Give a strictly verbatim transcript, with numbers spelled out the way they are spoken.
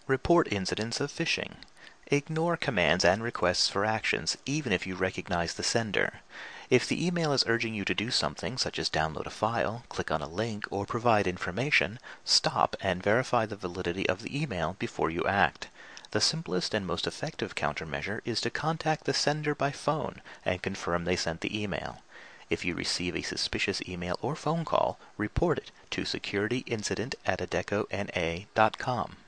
Report incidents of phishing. Ignore commands and requests for actions, even if you recognize the sender. If the email is urging you to do something, such as download a file, click on a link, or provide information, stop and verify the validity of the email before you act. The simplest and most effective countermeasure is to contact the sender by phone and confirm they sent the email. If you receive a suspicious email or phone call, report it to security incident at adecco N A dot com.